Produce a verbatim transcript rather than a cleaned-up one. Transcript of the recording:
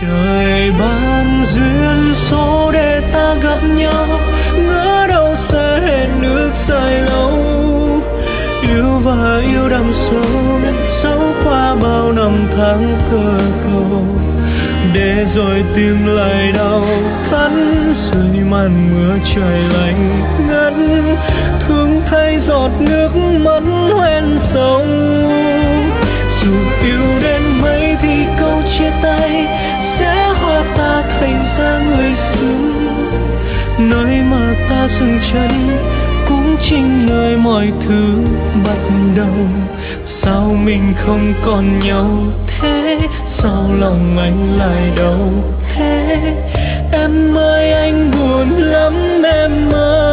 Trời ban duyên số để ta gặp nhau, ngỡ đâu sẽ hẹn ước dài lâu. Yêu và yêu đậm sâu, dẫu qua bao năm tháng cơ cầu, để rồi tìm lại đau khăn dưới màn mưa trời lạnh ngắt. Thương thay giọt nước mắt hoen sông. Dù yêu đến mấy thì câu chia tay sẽ hóa ta thành ra người xưa. Nơi mà ta dừng chân cũng chính nơi mọi thứ bắt đầu. Sao mình không còn nhau thế, sao lòng anh lại đau thế. Em ơi anh buồn lắm em ơi.